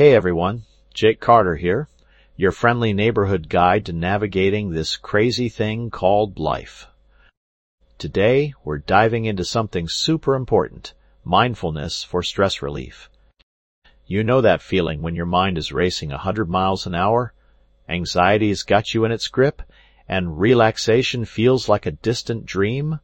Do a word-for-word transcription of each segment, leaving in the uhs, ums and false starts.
Hey everyone, Jake Carter here, your friendly neighborhood guide to navigating this crazy thing called life. Today, we're diving into something super important, mindfulness for stress relief. You know that feeling when your mind is racing a hundred miles an hour, anxiety's got you in its grip, and relaxation feels like a distant dream?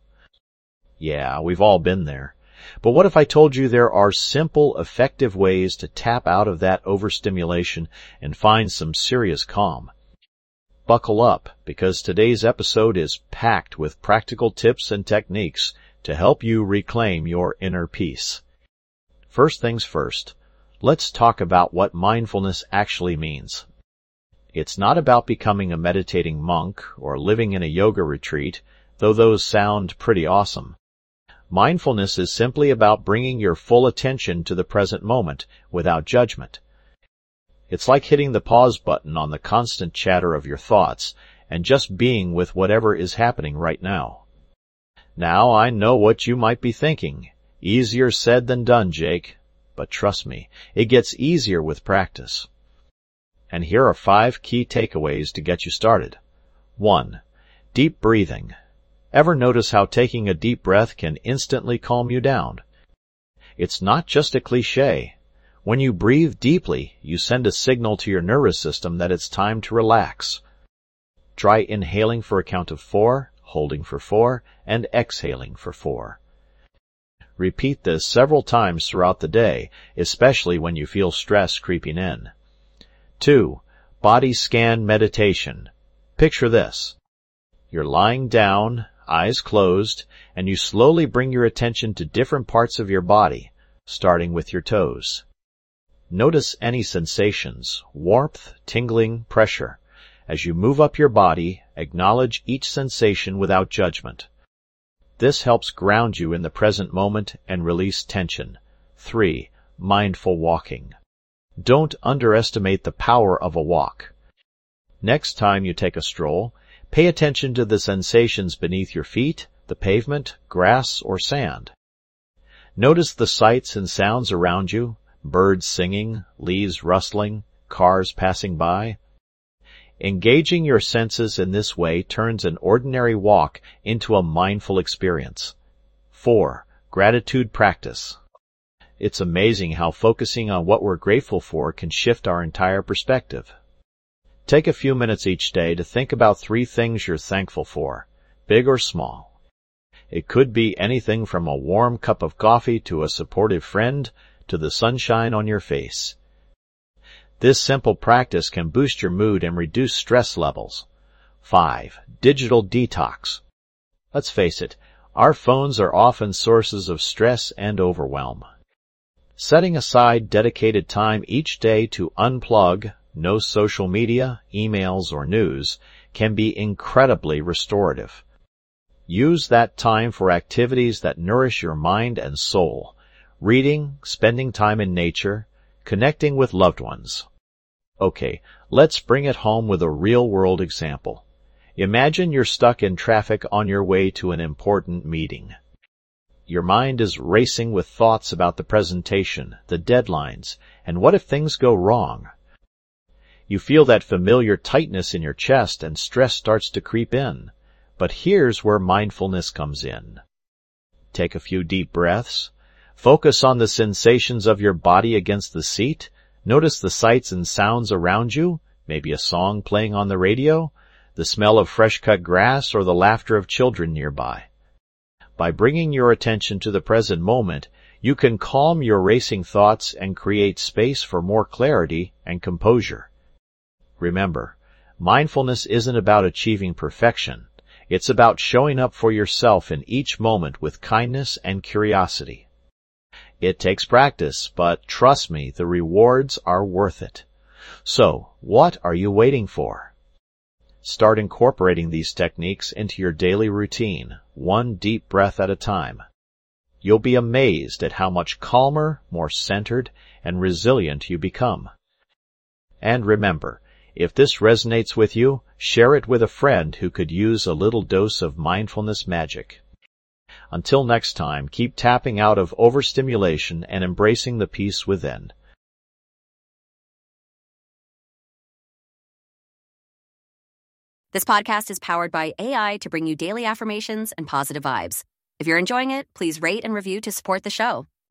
Yeah, we've all been there. But what if I told you there are simple, effective ways to tap out of that overstimulation and find some serious calm? Buckle up, because today's episode is packed with practical tips and techniques to help you reclaim your inner peace. First things first, let's talk about what mindfulness actually means. It's not about becoming a meditating monk or living in a yoga retreat, though those sound pretty awesome. Mindfulness is simply about bringing your full attention to the present moment without judgment. It's like hitting the pause button on the constant chatter of your thoughts and just being with whatever is happening right now. Now, I know what you might be thinking. Easier said than done, Jake. But trust me, it gets easier with practice. And here are five key takeaways to get you started. One, deep breathing. Ever notice how taking a deep breath can instantly calm you down? It's not just a cliché. When you breathe deeply, you send a signal to your nervous system that it's time to relax. Try inhaling for a count of four, holding for four, and exhaling for four. Repeat this several times throughout the day, especially when you feel stress creeping in. Two, body scan meditation. Picture this. You're lying down, eyes closed, and you slowly bring your attention to different parts of your body, starting with your toes. Notice any sensations, warmth, tingling, pressure. As you move up your body, acknowledge each sensation without judgment. This helps ground you in the present moment and release tension. Three, mindful walking. Don't underestimate the power of a walk. Next time you take a stroll, pay attention to the sensations beneath your feet, the pavement, grass, or sand. Notice the sights and sounds around you, birds singing, leaves rustling, cars passing by. Engaging your senses in this way turns an ordinary walk into a mindful experience. Four, gratitude practice. It's amazing how focusing on what we're grateful for can shift our entire perspective. Take a few minutes each day to think about three things you're thankful for, big or small. It could be anything from a warm cup of coffee to a supportive friend to the sunshine on your face. This simple practice can boost your mood and reduce stress levels. Five, digital detox. Let's face it, our phones are often sources of stress and overwhelm. Setting aside dedicated time each day to unplug, no social media, emails, or news, can be incredibly restorative. Use that time for activities that nourish your mind and soul. Reading, spending time in nature, connecting with loved ones. Okay, let's bring it home with a real-world example. Imagine you're stuck in traffic on your way to an important meeting. Your mind is racing with thoughts about the presentation, the deadlines, and what if things go wrong? You feel that familiar tightness in your chest and stress starts to creep in. But here's where mindfulness comes in. Take a few deep breaths. Focus on the sensations of your body against the seat. Notice the sights and sounds around you, maybe a song playing on the radio, the smell of fresh-cut grass, or the laughter of children nearby. By bringing your attention to the present moment, you can calm your racing thoughts and create space for more clarity and composure. Remember, mindfulness isn't about achieving perfection. It's about showing up for yourself in each moment with kindness and curiosity. It takes practice, but trust me, the rewards are worth it. So, what are you waiting for? Start incorporating these techniques into your daily routine, one deep breath at a time. You'll be amazed at how much calmer, more centered, and resilient you become. And remember, if this resonates with you, share it with a friend who could use a little dose of mindfulness magic. Until next time, keep tapping out of overstimulation and embracing the peace within. This podcast is powered by A I to bring you daily affirmations and positive vibes. If you're enjoying it, please rate and review to support the show.